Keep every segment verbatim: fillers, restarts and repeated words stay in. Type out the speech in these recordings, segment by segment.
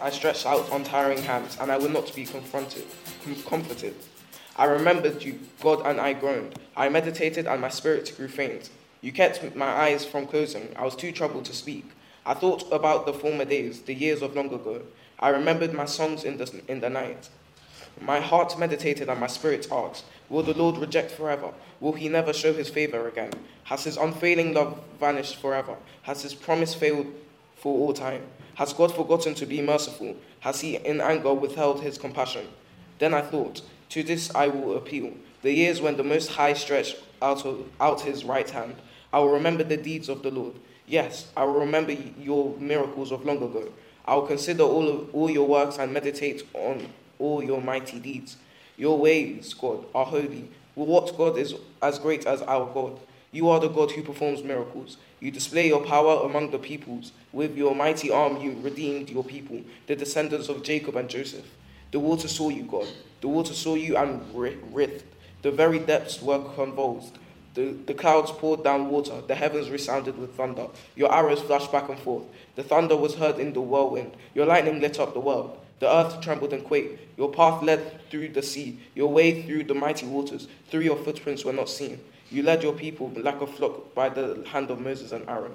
I stretched out untiring hands, and I would not be confronted, comforted. I remembered you, God, and I groaned. I meditated, and my spirit grew faint. You kept my eyes from closing. I was too troubled to speak. I thought about the former days, the years of long ago. I remembered my songs in the, in the night. My heart meditated, and my spirit asked, will the Lord reject forever? Will he never show his favor again? Has his unfailing love vanished forever? Has his promise failed for all time? Has God forgotten to be merciful? Has he in anger withheld his compassion? Then I thought, to this I will appeal. The years when the Most High stretched out, of, out his right hand. I will remember the deeds of the Lord. Yes, I will remember your miracles of long ago. I will consider all of all your works and meditate on all your mighty deeds. Your ways, God, are holy. What God is as great as our God? You are the God who performs miracles. You display your power among the peoples. With your mighty arm you redeemed your people, the descendants of Jacob and Joseph. The water saw you, God. The water saw you and writhed. The very depths were convulsed. The, the clouds poured down water. The heavens resounded with thunder. Your arrows flashed back and forth. The thunder was heard in the whirlwind. Your lightning lit up the world. The earth trembled and quaked. Your path led through the sea. Your way through the mighty waters. Through your footprints were not seen. You led your people like a flock by the hand of Moses and Aaron.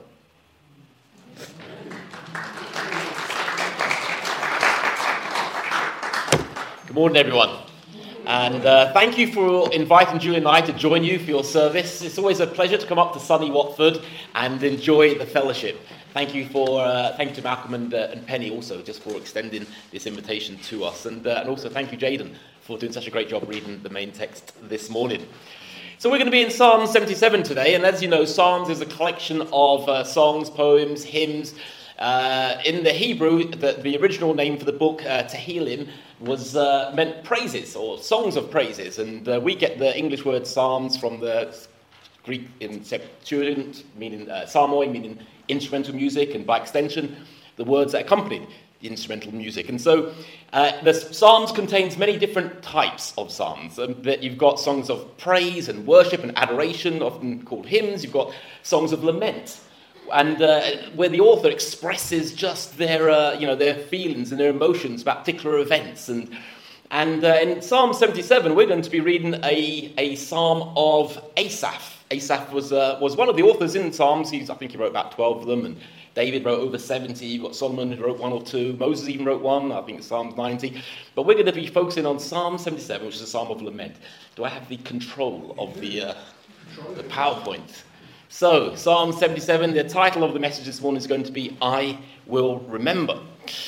Good morning, everyone. And uh, thank you for inviting Julie and I to join you for your service. It's always a pleasure to come up to sunny Watford and enjoy the fellowship. Thank you for uh, thank you to Malcolm and, uh, and Penny also just for extending this invitation to us, and uh, and also thank you, Jaden, for doing such a great job reading the main text this morning. So we're going to be in Psalm seventy-seven today, and as you know, Psalms is a collection of uh, songs, poems, hymns. Uh, in the Hebrew, the, the original name for the book, uh, Tehillim, was uh, meant praises or songs of praises, and uh, we get the English word Psalms from the Greek in Septuagint, meaning uh, psalmoi, meaning instrumental music, and by extension, the words that accompanied the instrumental music. And so uh, the Psalms contains many different types of psalms. Um, that you've got songs of praise and worship and adoration, often called hymns. You've got songs of lament, and uh, where the author expresses just their, uh, you know, their feelings and their emotions about particular events. And and uh, in Psalm seventy-seven, we're going to be reading a, a psalm of Asaph. Asaph was uh, was one of the authors in Psalms. He's, I think he wrote about twelve of them, and David wrote over seventy. You've got Solomon who wrote one or two. Moses even wrote one. I think it's Psalms ninety. But we're going to be focusing on Psalm seventy-seven, which is a psalm of lament. Do I have the control of the uh, the PowerPoint? So, Psalm seventy-seven, the title of the message this morning is going to be, I Will Remember.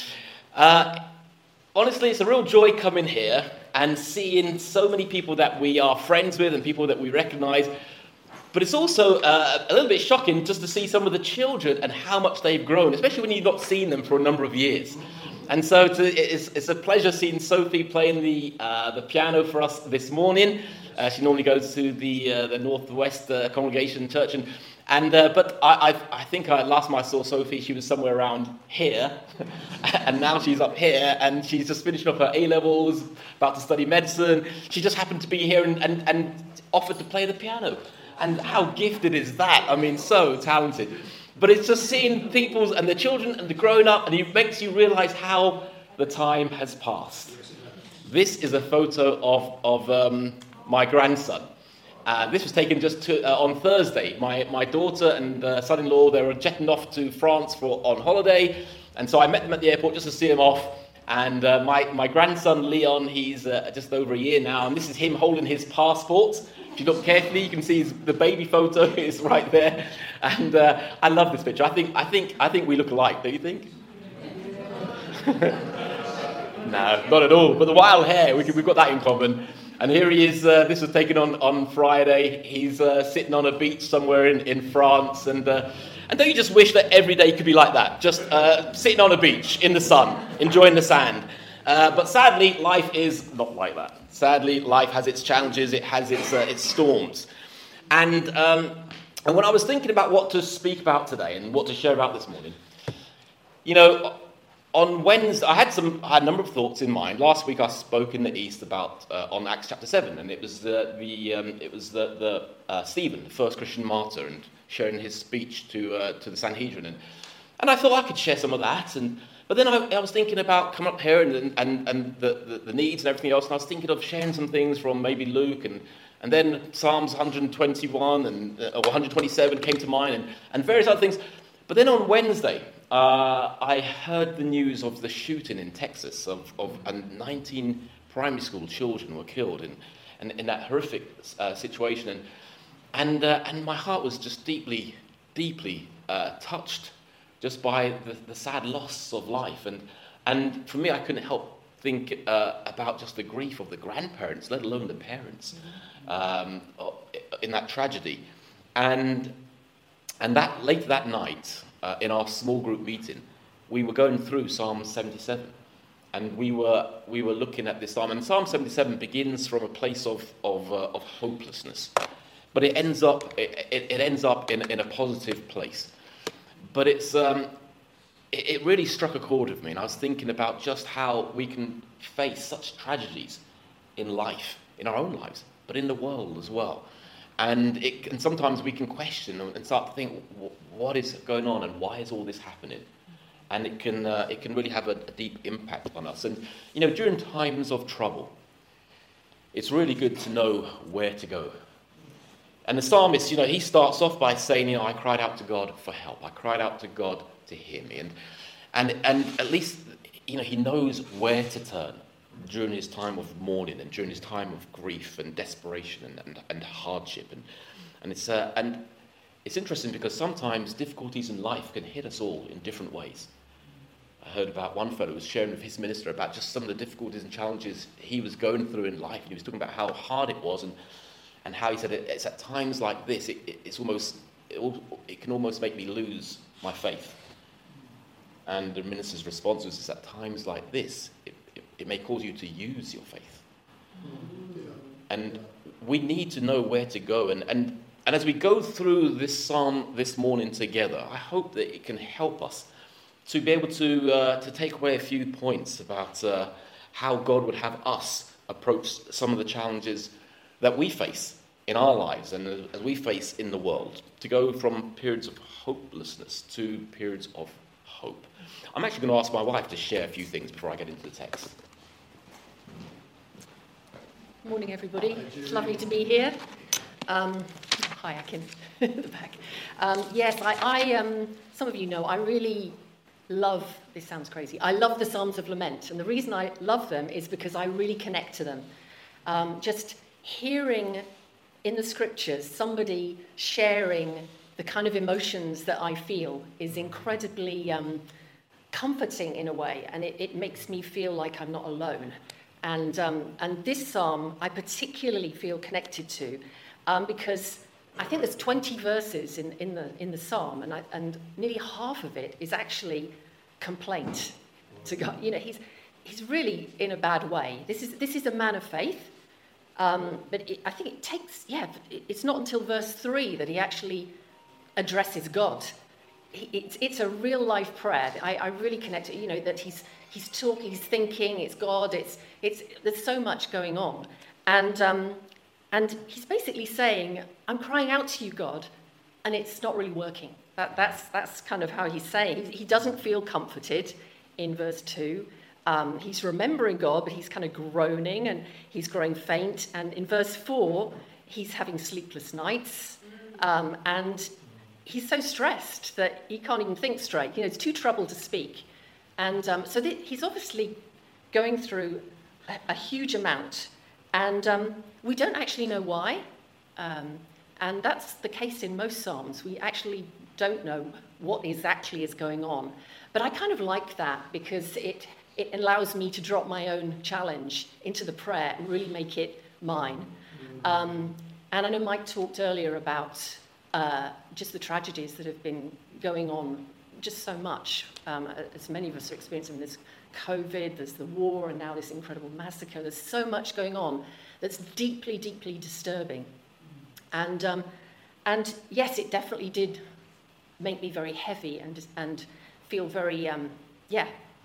Uh, honestly, it's a real joy coming here and seeing so many people that we are friends with and people that we recognise. But it's also uh, a little bit shocking just to see some of the children and how much they've grown, especially when you've not seen them for a number of years. And so to, it's, it's a pleasure seeing Sophie playing the uh, the piano for us this morning. Uh, she normally goes to the uh, the Northwest uh, Congregation Church, and and uh, but I, I I think I, last time I saw Sophie, she was somewhere around here, and now she's up here, and she's just finishing up her A levels, about to study medicine. She just happened to be here and, and, and offered to play the piano. And how gifted is that? I mean, so talented. But it's just seeing people and the children and the grown up, and it makes you realise how the time has passed. This is a photo of of um, my grandson. Uh, this was taken just to, uh, on Thursday. My my daughter and uh, son-in-law, they were jetting off to France for on holiday, and so I met them at the airport just to see them off. And uh, my my grandson Leon, he's uh, just over a year now, and this is him holding his passport. If you look carefully, you can see his, the baby photo is right there, and uh, I love this picture. I think I think I think we look alike. Don't you think? No, not at all. But the wild hair, we can, we've got that in common. And here he is. Uh, this was taken on, on Friday. He's uh, sitting on a beach somewhere in, in France. And uh, and don't you just wish that every day could be like that? Just uh, sitting on a beach in the sun, enjoying the sand. Uh, but sadly, life is not like that. Sadly, life has its challenges. It has its uh, its storms. And um, and when I was thinking about what to speak about today and what to share about this morning, you know, on Wednesday, I had some, I had a number of thoughts in mind. Last week, I spoke in the East about uh, on Acts chapter seven, and it was the the um, it was the the uh, Stephen, the first Christian martyr, and sharing his speech to uh, to the Sanhedrin, and and I thought I could share some of that. And But then I, I was thinking about coming up here and, and, and the, the, the needs and everything else, and I was thinking of sharing some things from maybe Luke, and, and then Psalms one twenty-one and uh, or one twenty-seven came to mind, and, and various other things. But then on Wednesday, uh, I heard the news of the shooting in Texas of, of and nineteen primary school children were killed in, in, in that horrific uh, situation, and and uh, and my heart was just deeply, deeply uh, touched just by the, the sad loss of life. And and for me, I couldn't help think uh, about just the grief of the grandparents, let alone the parents, um, in that tragedy. And and that later that night, uh, in our small group meeting, we were going through Psalm seventy-seven. And we were we were looking at this psalm. And Psalm seventy-seven begins from a place of of, uh, of hopelessness. But it ends up it, it ends up in, in a positive place. But it's um, it, it really struck a chord with me, and I was thinking about just how we can face such tragedies in life, in our own lives, but in the world as well. And it and sometimes we can question and start to think, what is going on, and why is all this happening? And it can uh, it can really have a, a deep impact on us. And you know, during times of trouble, it's really good to know where to go. And the psalmist, you know, he starts off by saying, you know, I cried out to God for help. I cried out to God to hear me. And and and at least, you know, he knows where to turn during his time of mourning and during his time of grief and desperation and, and, and hardship. And and it's uh, and it's interesting because sometimes difficulties in life can hit us all in different ways. I heard about one fellow who was sharing with his minister about just some of the difficulties and challenges he was going through in life. And he was talking about how hard it was, and And how he said it, it's at times like this, it, it, it's almost, it, it can almost make me lose my faith. And the minister's response was, it's at times like this, it, it, it may cause you to use your faith. Yeah. And we need to know where to go. And, and, and as we go through this psalm this morning together, I hope that it can help us to be able to, uh, to take away a few points about uh, how God would have us approach some of the challenges that we face in our lives and as we face in the world, to go from periods of hopelessness to periods of hope. I'm actually going to ask my wife to share a few things before I get into the text. Morning, everybody. It's lovely to be here. Um, hi, Akin, in the back. Um, yes, I, I um, some of you know, I really love, this sounds crazy, I love the Psalms of Lament. And the reason I love them is because I really connect to them. Um, just hearing in the scriptures somebody sharing the kind of emotions that I feel is incredibly um, comforting in a way, and it, it makes me feel like I'm not alone. And um, and this psalm I particularly feel connected to um, because I think there's twenty verses in, in the in the psalm, and I, and nearly half of it is actually complaint to God. You know, he's he's really in a bad way. This is this is a man of faith. Um, but it, I think it takes, yeah, it's not until verse three that he actually addresses God. He, it's, it's a real life prayer. I, I really connect it, you know, that he's he's talking, he's thinking, it's God, it's it's there's so much going on. And um, and he's basically saying, I'm crying out to you, God, and it's not really working. That, that's, that's kind of how he's saying. He, he doesn't feel comforted in verse two. Um, he's remembering God, but he's kind of groaning and he's growing faint. And in verse four, he's having sleepless nights. Um, and he's so stressed that he can't even think straight. You know, it's too troubled to speak. And um, so th- he's obviously going through a, a huge amount. And um, we don't actually know why. Um, and that's the case in most Psalms. We actually don't know what exactly is going on. But I kind of like that because it... It allows me to drop my own challenge into the prayer and really make it mine. Um, and I know Mike talked earlier about uh, just the tragedies that have been going on just so much, um, as many of us are experiencing. There's COVID, there's the war, and now this incredible massacre. There's so much going on that's deeply, deeply disturbing. And um, and yes, it definitely did make me very heavy and and feel very, um, yeah,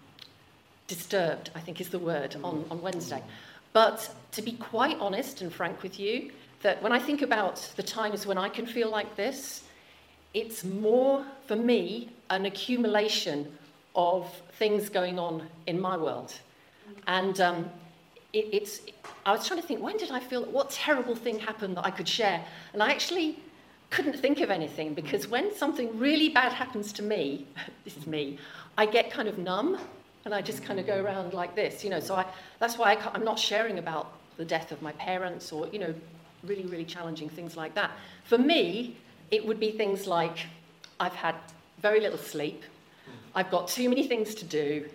disturbed, I think is the word, on, on Wednesday. But to be quite honest and frank with you, that when I think about the times when I can feel like this, it's more, for me, an accumulation of things going on in my world. And um, it, it's, I was trying to think, when did I feel, what terrible thing happened that I could share? And I actually couldn't think of anything, because when something really bad happens to me, this is me, I get kind of numb, and I just kind of go around like this, you know. So I, that's why I can't, I'm not sharing about the death of my parents or, you know, really, really challenging things like that. For me, it would be things like, I've had very little sleep, I've got too many things to do,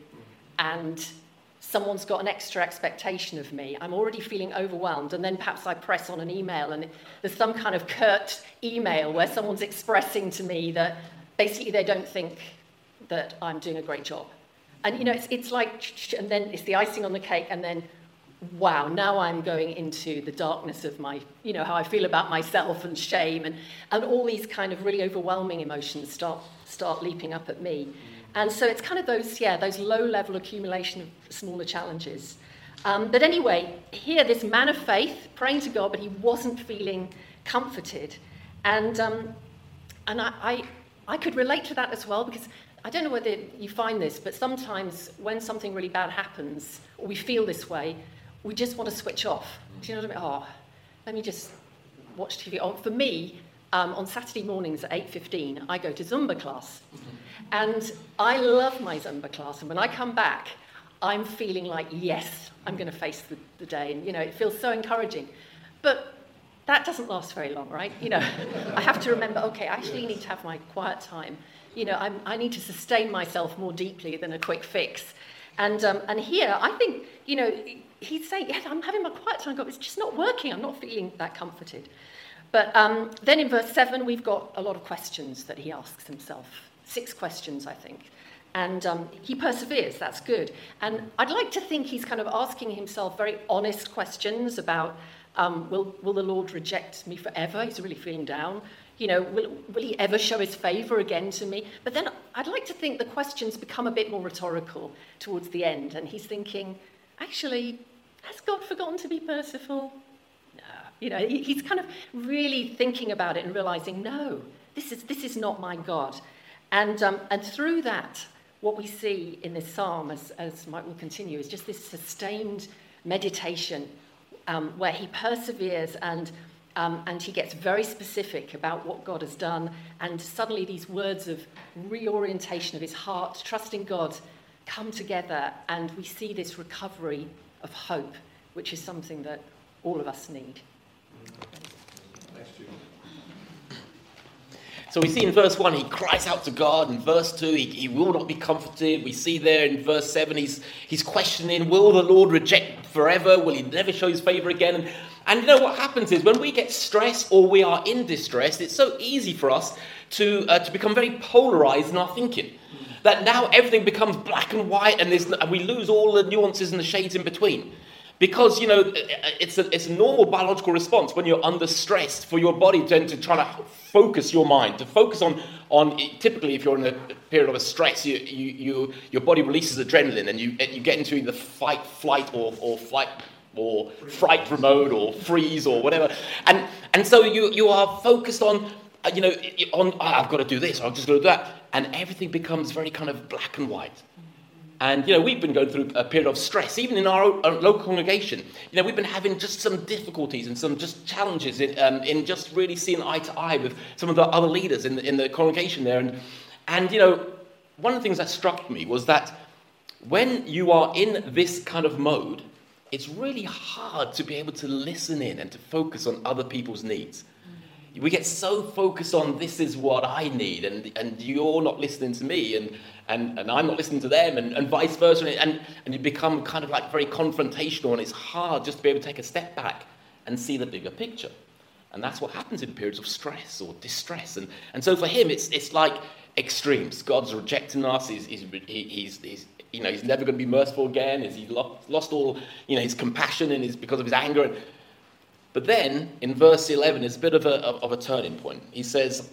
and someone's got an extra expectation of me. I'm already feeling overwhelmed, and then perhaps I press on an email, and there's some kind of curt email where someone's expressing to me that basically they don't think that I'm doing a great job. And, you know, it's, it's like, and then it's the icing on the cake, and then, wow, now I'm going into the darkness of my, you know, how I feel about myself and shame, and, and all these kind of really overwhelming emotions start start leaping up at me. And so it's kind of those, yeah, those low-level accumulation of smaller challenges. Um, but anyway, here, this man of faith, praying to God, but he wasn't feeling comforted. And um, and I, I I could relate to that as well, because I don't know whether you find this, but sometimes when something really bad happens, or we feel this way, we just want to switch off. Do you know what I mean? Oh, let me just watch T V. Oh, for me, um, on Saturday mornings at eight fifteen, I go to Zumba class. And I love my Zumba class. And when I come back, I'm feeling like, yes, I'm going to face the, the day. And, you know, it feels so encouraging. But that doesn't last very long, right? You know, I have to remember, okay, I actually need to have my quiet time. You know, I'm, I need to sustain myself more deeply than a quick fix. And um, and here, I think, you know, he's saying, yeah, I'm having my quiet time, God, it's just not working. I'm not feeling that comforted. But um, then in verse seven, we've got a lot of questions that he asks himself. Six questions, I think. And um, he perseveres, that's good. And I'd like to think he's kind of asking himself very honest questions about, um, will, will the Lord reject me forever? He's really feeling down. You know, will, will he ever show his favour again to me? But then I'd like to think the questions become a bit more rhetorical towards the end. And he's thinking, actually, has God forgotten to be merciful? No. You know, he, he's kind of really thinking about it and realising, no, this is, this is not my God. And um, and through that, what we see in this psalm, as, as Mike will continue, is just this sustained meditation um, where he perseveres and um, and he gets very specific about what God has done. And suddenly these words of reorientation of his heart, trusting God, come together, and we see this recovery of hope, which is something that all of us need. So we see in verse one, he cries out to God. In verse two, he, he will not be comforted. We see there in verse seven, he's he's questioning, will the Lord reject forever? Will he never show his favour again? And, and you know what happens is when we get stressed or we are in distress, it's so easy for us to uh, to become very polarised in our thinking. That now everything becomes black and white, and, there's, and we lose all the nuances and the shades in between. Because, you know, it's a, it's a normal biological response when you're under stress for your body to, to try to focus your mind, to focus on, on typically if you're in a period of a stress, you, you, you, your body releases adrenaline and you, you get into either fight, flight, or, or flight, or fright mode, or freeze, or whatever. And and so you, you are focused on, you know, on, oh, I've got to do this, I've just got to do that. And everything becomes very kind of black and white. And, you know, we've been going through a period of stress, even in our, our local congregation. You know, we've been having just some difficulties and some just challenges in, um, in just really seeing eye to eye with some of the other leaders in the, in the congregation there. And, and, you know, one of the things that struck me was that when you are in this kind of mode, it's really hard to be able to listen in and to focus on other people's needs. We get so focused on this is what I need, and, and you're not listening to me, and, and, and I'm not listening to them, and, and vice versa, and, and you become kind of like very confrontational, and it's hard just to be able to take a step back and see the bigger picture. And that's what happens in periods of stress or distress. And, and so for him, it's it's like extremes. God's rejecting us. He's, he's, he's, he's you know, he's never going to be merciful again. Is he lost, lost all, you know, his compassion and his because of his anger. And, But then, in verse eleven, it's a bit of a, of a turning point. He says,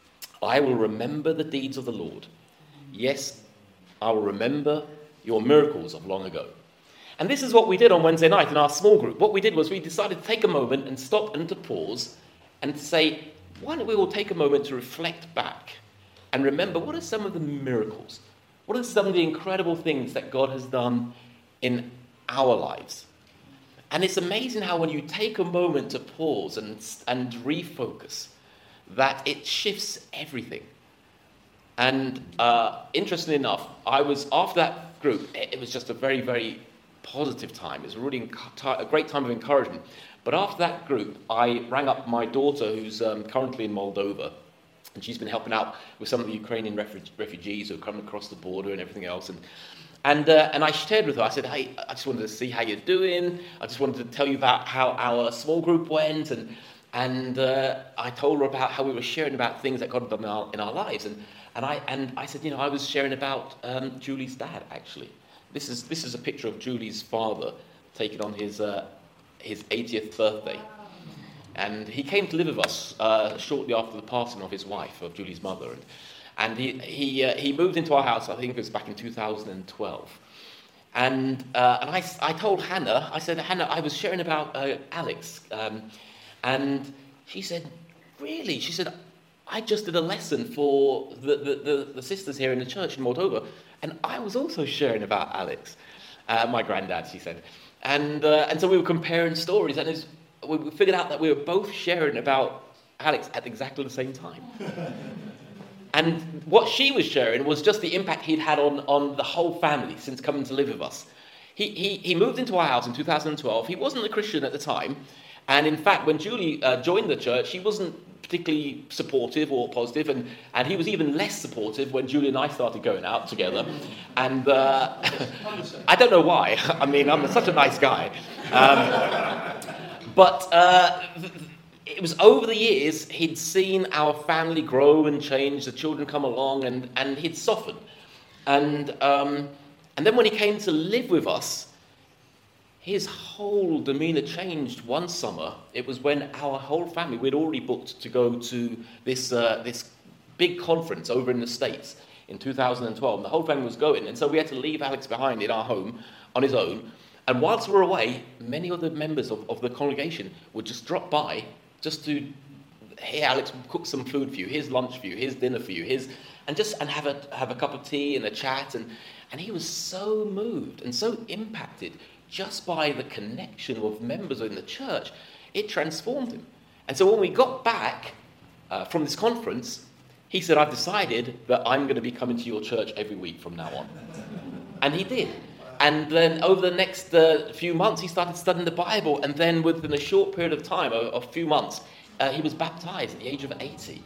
I will remember the deeds of the Lord. Yes, I will remember your miracles of long ago. And this is what we did on Wednesday night in our small group. What we did was we decided to take a moment and stop and to pause and to say, why don't we all take a moment to reflect back and remember what are some of the miracles What are some of the incredible things that God has done in our lives? And it's amazing how when you take a moment to pause and, and refocus, that it shifts everything. And uh, interestingly enough, I was, after that group, it, it was just a very, very positive time. It was a really enc- a great time of encouragement. But after that group, I rang up my daughter, who's um, currently in Moldova, and she's been helping out with some of the Ukrainian refu- refugees who have come across the border and everything else. And and uh, and I shared with her, I said, hey, I just wanted to see how you're doing. I just wanted to tell you about how our small group went. And and uh, I told her about how we were sharing about things that God had done in our, in our lives. And and I and I said, you know, I was sharing about um, Julie's dad, actually. This is this is a picture of Julie's father taken on his uh, his eightieth birthday. And he came to live with us uh, shortly after the passing of his wife, of Julie's mother. And, and he he, uh, he moved into our house, I think it was back in two thousand twelve. And uh, and I, I told Hannah, I said, Hannah, I was sharing about uh, Alex. Um, and she said, really? She said, I just did a lesson for the, the, the, the sisters here in the church in Moldova. And I was also sharing about Alex, uh, my granddad, she said. And uh, and so we were comparing stories, and it's, we figured out that we were both sharing about Alex at exactly the same time. And what she was sharing was just the impact he'd had on, on the whole family since coming to live with us. He, he, he moved into our house in two thousand twelve. He wasn't a Christian at the time. And in fact, when Julie uh, joined the church, he wasn't particularly supportive or positive, and, and he was even less supportive when Julie and I started going out together. And uh, I don't know why. I mean, I'm such a nice guy. Um, but uh, it was over the years he'd seen our family grow and change, the children come along, and, and he'd softened. And um, and then when he came to live with us, his whole demeanour changed one summer. It was when our whole family, we'd already booked to go to this uh, this big conference over in the States in two thousand twelve. The whole family was going, and so we had to leave Alex behind in our home on his own. And whilst we were away, many of the members of, of the congregation would just drop by just to, hey, Alex, cook some food for you, here's lunch for you, here's dinner for you, here's, and just and have a have a cup of tea and a chat. And, and he was so moved and so impacted just by the connection of members in the church. It transformed him. And so when we got back uh, from this conference, he said, I've decided that I'm going to be coming to your church every week from now on. And he did. And then over the next uh, few months, he started studying the Bible. And then within a short period of time, a, a few months, uh, he was baptized at the age of eighty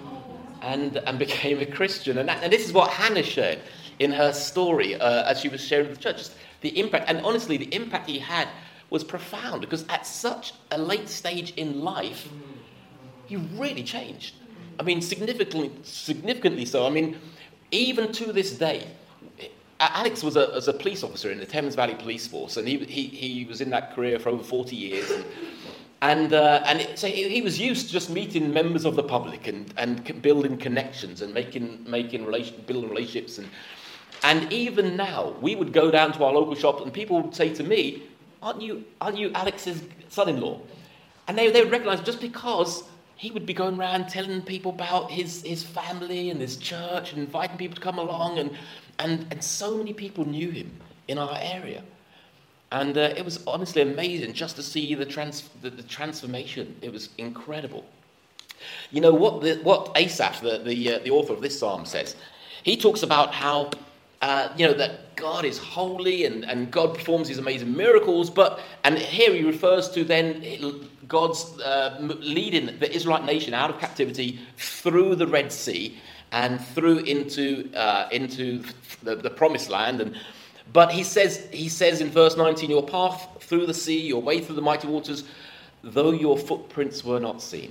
and, and became a Christian. And, that, and this is what Hannah shared in her story uh, as she was sharing with the church. The impact, and honestly, the impact he had was profound, because at such a late stage in life, he really changed. I mean, significantly, significantly so. I mean, even to this day, Alex was a, was a police officer in the Thames Valley Police Force, and he he, he was in that career for over forty years. And and, uh, and it, so he, he was used to just meeting members of the public and, and building connections and making making relation, building relationships. And and even now, we would go down to our local shop, and people would say to me, "Aren't you aren't you Alex's son-in-law?" And they they would recognise, just because he would be going around telling people about his, his family and his church and inviting people to come along, and and, and so many people knew him in our area. And uh, it was honestly amazing just to see the, trans, the, the transformation. It was incredible. You know, what the, what Asaph, the, the, uh, the author of this psalm, says, he talks about how, uh, you know, that God is holy and, and God performs these amazing miracles, but, and here he refers to then God's uh, leading the Israelite nation out of captivity through the Red Sea and through into uh, into the, the promised land. And but he says he says in verse nineteen, your path through the sea, your way through the mighty waters, though your footprints were not seen.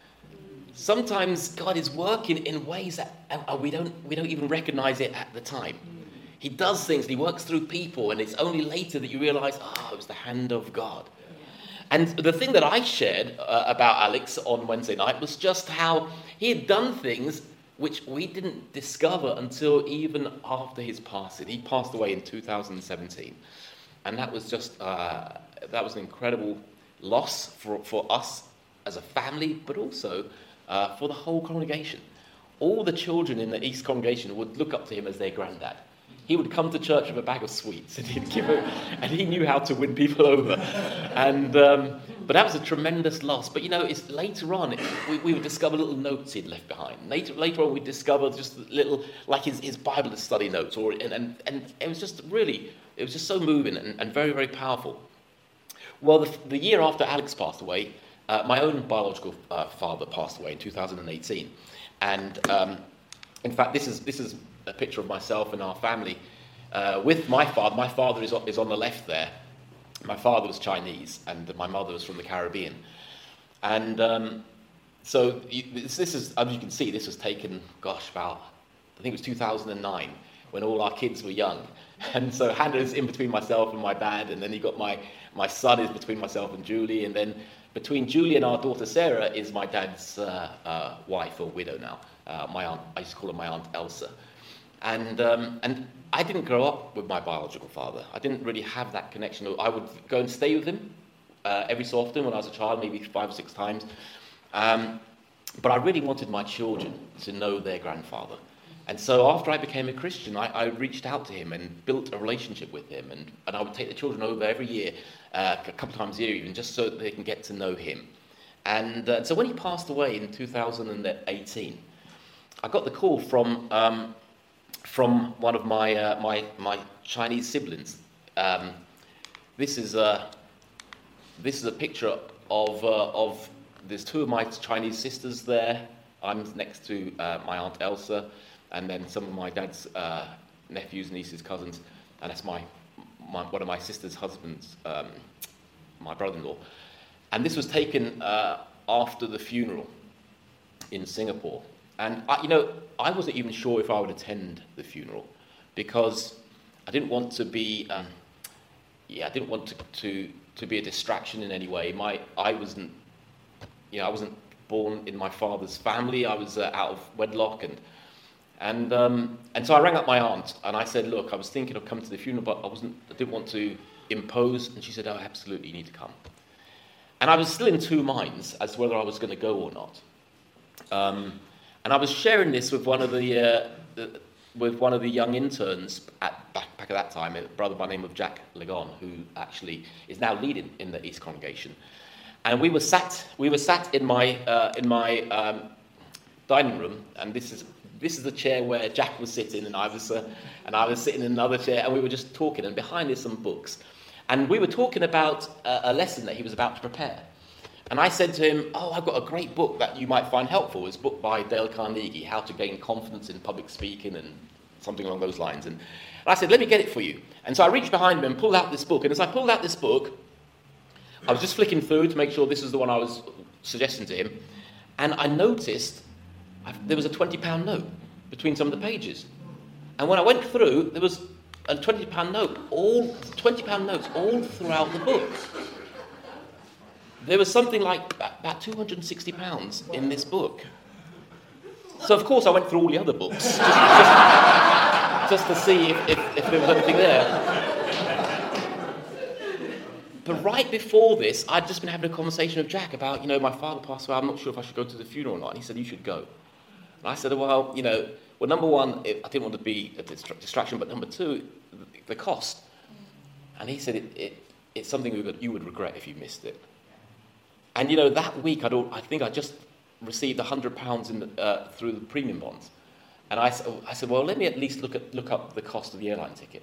Sometimes God is working in ways that uh, we don't we don't even recognize it at the time. He does things, and he works through people, and it's only later that you realize, oh, it was the hand of God. And the thing that I shared uh, about Alex on Wednesday night was just how he had done things which we didn't discover until even after his passing. He passed away in two thousand seventeen. And that was just, uh, that was an incredible loss for, for us as a family, but also uh, for the whole congregation. All the children in the East congregation would look up to him as their granddad. he would come to church with a bag of sweets, and he'd give it, and he knew how to win people over. And um, but that was a tremendous loss. But you know, it's later on it, we, we would discover little notes he'd left behind. Later, later on, we discovered just little, like his, his Bible study notes, or and, and and it was just really, it was just so moving and, and very very powerful. Well, the, the year after Alex passed away, uh, my own biological uh, father passed away in two thousand eighteen, and um, in fact, this is this is. a picture of myself and our family uh, with my father. My father is on, is on the left there. My father was Chinese and my mother was from the Caribbean. And um, so you, this, this is, as you can see, this was taken, gosh, about, I think it was two thousand nine when all our kids were young. And so Hannah is in between myself and my dad, and then you got my, my son is between myself and Julie, and then between Julie and our daughter Sarah is my dad's uh, uh, wife, or widow now. Uh, my aunt, I used to call her my Aunt Elsa. And um, and I didn't grow up with my biological father. I didn't really have that connection. I would go and stay with him uh, every so often when I was a child, maybe five or six times. Um, but I really wanted my children to know their grandfather. And so after I became a Christian, I, I reached out to him and built a relationship with him. And, and I would take the children over every year, uh, a couple of times a year even, just so that they can get to know him. And uh, so when he passed away in two thousand eighteen, I got the call from... Um, from one of my uh, my my Chinese siblings. Um, this is a this is a picture of uh, of there's two of my Chinese sisters there. I'm next to uh, my Aunt Elsa, and then some of my dad's uh, nephews, nieces, cousins, and that's my, my one of my sister's husbands, um, my brother-in-law. And this was taken uh, after the funeral in Singapore. And, I, you know, I wasn't even sure if I would attend the funeral because I didn't want to be, um, yeah, I didn't want to, to, to be a distraction in any way. My, I wasn't, you know, I wasn't born in my father's family. I was uh, out of wedlock. And, and, um, and so I rang up my aunt and I said, look, I was thinking of coming to the funeral, but I wasn't, I didn't want to impose. And she said, oh, absolutely, you need to come. And I was still in two minds as to whether I was going to go or not. Um, And I was sharing this with one of the, uh, the with one of the young interns at back, back at that time, a brother by the name of Jack Legon, who actually is now leading in the East Congregation. And we were sat we were sat in my uh, in my um, dining room, and this is this is the chair where Jack was sitting, and I was uh, and I was sitting in another chair, and we were just talking. And behind us some books, and we were talking about uh, a lesson that he was about to prepare. And I said to him, oh, I've got a great book that you might find helpful. It's a book by Dale Carnegie, How to Gain Confidence in Public Speaking and something along those lines. And, and I said, let me get it for you. And so I reached behind him and pulled out this book. And as I pulled out this book, I was just flicking through to make sure this was the one I was suggesting to him. And I noticed I've, there was a twenty pound note between some of the pages. And when I went through, there was a twenty pound note, all twenty pound notes all throughout the book. There was something like about two hundred sixty pounds in this book. So, of course, I went through all the other books just, just, just to see if, if, if there was anything there. But right before this, I'd just been having a conversation with Jack about, you know, my father passed away, I'm not sure if I should go to the funeral or not. And he said, you should go. And I said, well, you know, well, number one, it, I didn't want to be a distraction, but number two, the cost. And he said, it, it, it's something you would regret if you missed it. And, you know, that week, I'd, I think I just received one hundred pounds in the, uh, through the premium bonds. And I, I said, well, let me at least look at look up the cost of the airline ticket.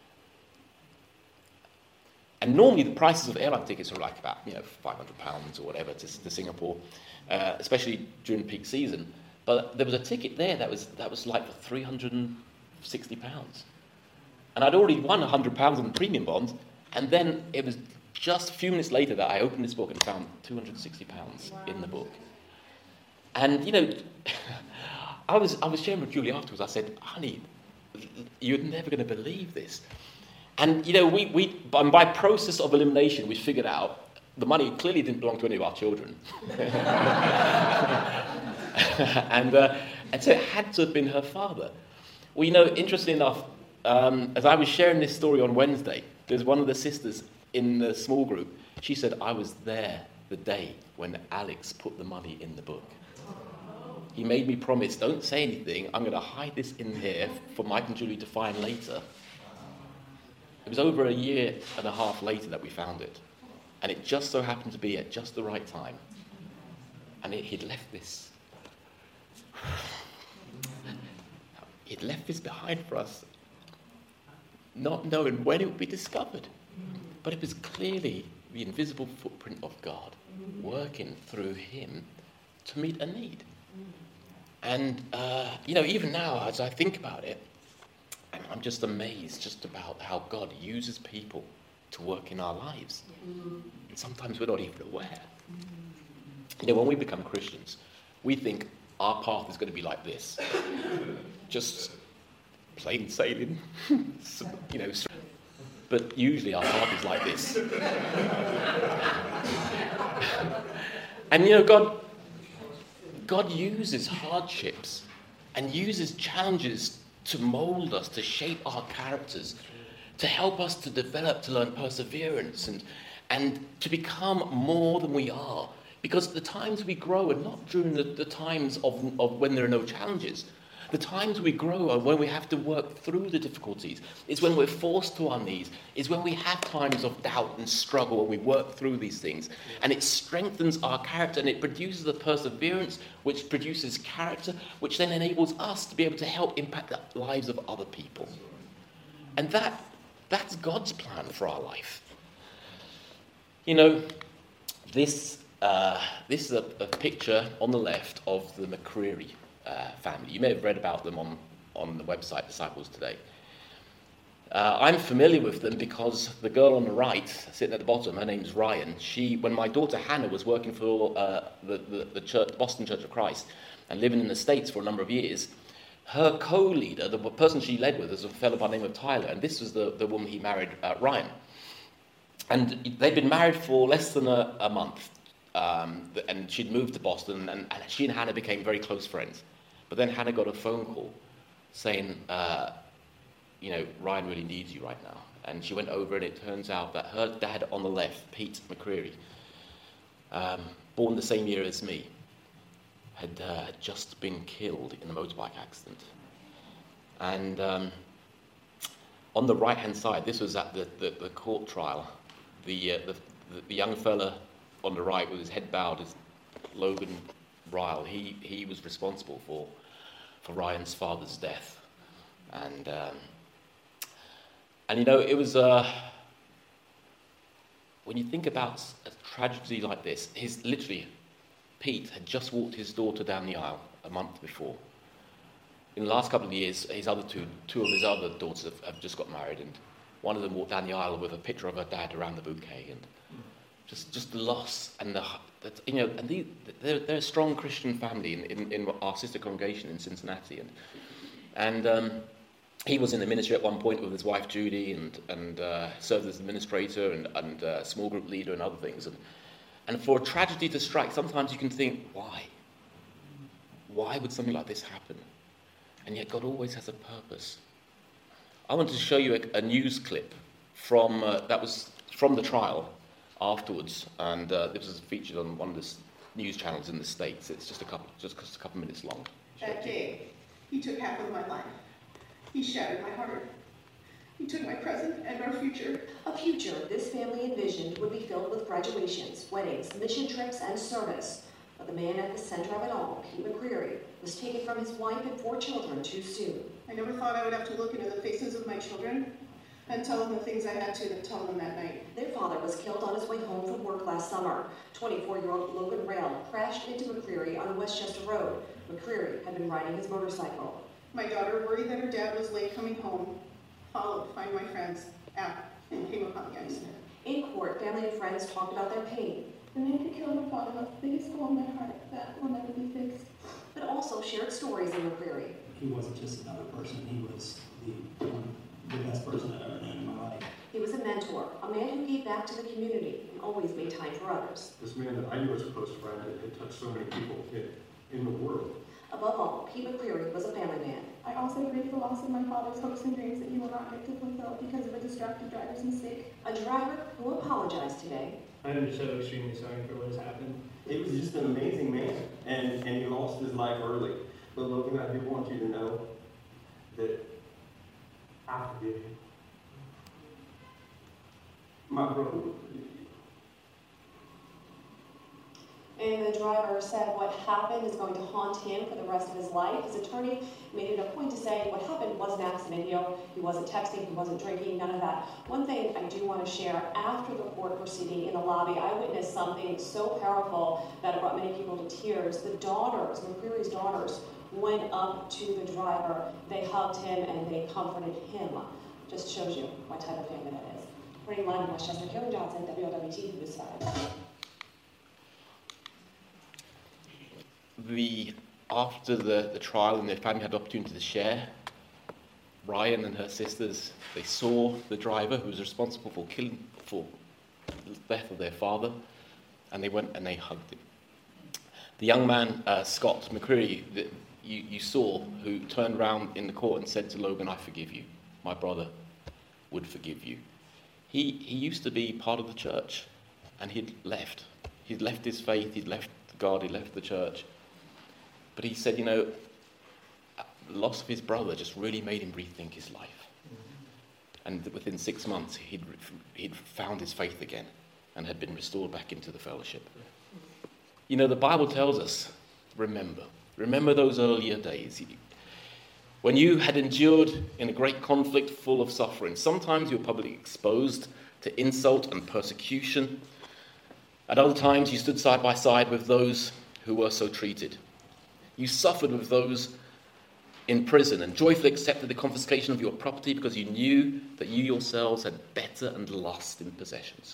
And normally the prices of airline tickets are like about, you know, five hundred pounds or whatever to, to Singapore, uh, especially during peak season. But there was a ticket there that was that was like for three hundred sixty pounds. And I'd already won one hundred pounds on the premium bonds, and then it was just a few minutes later that I opened this book and found two hundred sixty pounds wow. in the book. And, you know, I was I was sharing with Julie afterwards. I said, honey, you're never going to believe this. And, you know, we, we by process of elimination, we figured out the money clearly didn't belong to any of our children. and, uh, and so it had to have been her father. Well, you know, interestingly enough, um, as I was sharing this story on Wednesday, there's one of the sisters in the small group, she said, I was there the day when Alex put the money in the book. He he made me promise, don't say anything, I'm going to hide this in here for Mike and Julie to find later. It was over a year and a half later that we found it. And it just so happened to be at just the right time. And it, he'd left this. He'd left this behind for us, not knowing when it would be discovered. But it was clearly the invisible footprint of God working through him to meet a need. And, uh, you know, even now, as I think about it, I'm just amazed just about how God uses people to work in our lives. And sometimes we're not even aware. You know, when we become Christians, we think our path is going to be like this. Just plain sailing, you know. But usually our path is like this. And, you know, God, God uses hardships and uses challenges to mold us, to shape our characters, to help us to develop, to learn perseverance, and, and to become more than we are. Because the times we grow are not during the, the times of, of when there are no challenges. The times we grow are when we have to work through the difficulties. It's when we're forced to our knees. It's when we have times of doubt and struggle, and we work through these things. And it strengthens our character, and it produces a perseverance, which produces character, which then enables us to be able to help impact the lives of other people. And that that's God's plan for our life. You know, this uh, this is a, a picture on the left of the McCreary Uh, family. You may have read about them on, on the website Disciples Today. Uh, I'm familiar with them because the girl on the right, sitting at the bottom, her name's Ryan. She, when my daughter Hannah was working for uh, the, the, the church, Boston Church of Christ and living in the States for a number of years, her co-leader, the person she led with, was a fellow by the name of Tyler, and this was the, the woman he married, uh, Ryan. And they'd been married for less than a, a month, um, and she'd moved to Boston, and, and she and Hannah became very close friends. But then Hannah got a phone call saying, uh, you know, Ryan really needs you right now. And she went over, and it turns out that her dad on the left, Pete McCreary, um, born the same year as me, had uh, just been killed in a motorbike accident. And um, on the right-hand side, this was at the, the, the court trial, the, uh, the, the young fella on the right with his head bowed is Logan Ryle. He, he was responsible for for Ryan's father's death. And, um, and you know, it was, uh, when you think about a tragedy like this, his, literally, Pete had just walked his daughter down the aisle a month before. In the last couple of years, his other two, two of his other daughters have, have just got married, and one of them walked down the aisle with a picture of her dad around the bouquet, and just, just the loss and the, that, you know, and the, they're, they're a strong Christian family in, in, in our sister congregation in Cincinnati, and and um, he was in the ministry at one point with his wife Judy, and and uh, served as administrator and and uh, small group leader and other things, and and for a tragedy to strike, sometimes you can think, why? Why would something like this happen? And yet God always has a purpose. I want to show you a, a news clip from uh, that was from the trial afterwards, and uh, this was featured on one of the news channels in the States. It's just a couple, just, just a couple minutes long. That day, he took half of my life. He shattered my heart. He took my present and our future. A future this family envisioned would be filled with graduations, weddings, mission trips, and service. But the man at the center of it all, Pete McCreary, was taken from his wife and four children too soon. I never thought I would have to look into the faces of my children and tell them the things I had to to tell them that night. Their father was killed on his way home from work last summer. twenty-four-year-old Logan Rail crashed into McCreary on Westchester Road. McCreary had been riding his motorcycle. My daughter, worried that her dad was late coming home, followed Find My Friends app and came upon the accident. In court, family and friends talked about their pain. The man who killed my father left the biggest hole in my heart that will never be fixed. But also shared stories in McCreary. He wasn't just another person, he was the, one, the best person I've ever known in my life. He was a mentor, a man who gave back to the community and always made time for others. This man that I knew as a close friend had touched so many people in, in the world. Above all, Pete McCreary was a family man. I also grieve the loss of my father's hopes and dreams that he will not get to fulfill because of a distracted driver's mistake. A driver who apologized today. I am so extremely sorry for what has happened. He was just an amazing man, and, and he lost lost his life early. But Logan, I do want you to know that I forgive you. My brother will forgive you. And the driver said what happened is going to haunt him for the rest of his life. His attorney made it a point to say what happened was an accident. You know, he wasn't texting, he wasn't drinking, none of that. One thing I do want to share, after the court proceeding in the lobby, I witnessed something so powerful that it brought many people to tears. The daughters, McCreary's daughters, went up to the driver. They hugged him and they comforted him. Just shows you what type of family that is. Reporting live in Westchester, Karen Johnson, W L W T News five. The, after the, the trial and their family had the opportunity to share, Ryan and her sisters, they saw the driver who was responsible for killing, for the death of their father, and they went and they hugged him. The young man, uh, Scott McCreary, that you, you saw, who turned around in the court and said to Logan, I forgive you. My brother would forgive you. He, he used to be part of the church, and he'd left. He'd left his faith, he'd left God, he left the church. But he said, you know, the loss of his brother just really made him rethink his life. And within six months, he'd, he'd found his faith again and had been restored back into the fellowship. You know, the Bible tells us, remember. Remember those earlier days. When you had endured in a great conflict full of suffering. Sometimes you were publicly exposed to insult and persecution. At other times, you stood side by side with those who were so treated. You suffered with those in prison and joyfully accepted the confiscation of your property because you knew that you yourselves had better and lasting possessions.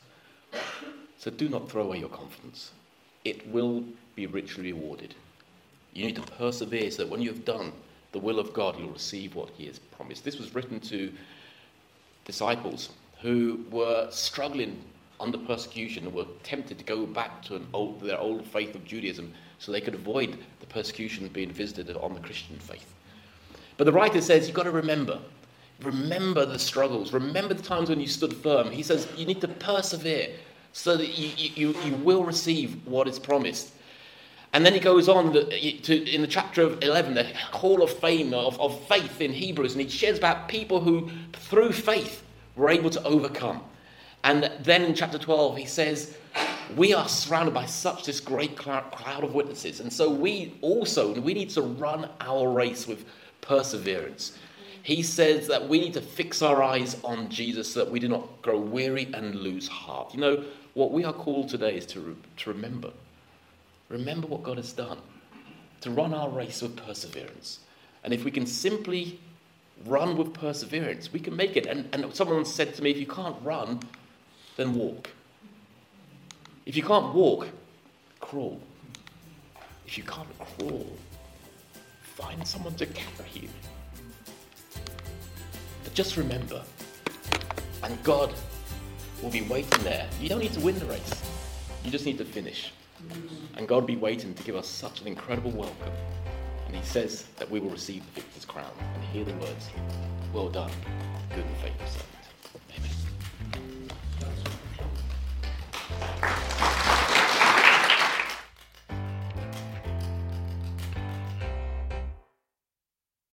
So do not throw away your confidence. It will be richly rewarded. You need to persevere so that when you have done the will of God, you'll receive what he has promised. This was written to disciples who were struggling under persecution and were tempted to go back to an old, their old faith of Judaism so they could avoid the persecution being visited on the Christian faith. But the writer says, you've got to remember. Remember the struggles. Remember the times when you stood firm. He says you need to persevere so that you, you, you will receive what is promised. And then he goes on to, in the chapter of eleven, the hall of fame of, of faith in Hebrews, and he shares about people who, through faith, were able to overcome. And then in chapter twelve, he says, we are surrounded by such this great cloud of witnesses. And so we also, we need to run our race with perseverance. He says that we need to fix our eyes on Jesus so that we do not grow weary and lose heart. You know, what we are called today is to, re- to remember. Remember what God has done. To run our race with perseverance. And if we can simply run with perseverance, we can make it. And, and someone said to me, if you can't run, then walk. If you can't walk, crawl. If you can't crawl, find someone to carry you. But just remember, and God will be waiting there. You don't need to win the race. You just need to finish. And God will be waiting to give us such an incredible welcome. And he says that we will receive the victor's crown and hear the words, well done, good and faithful servant.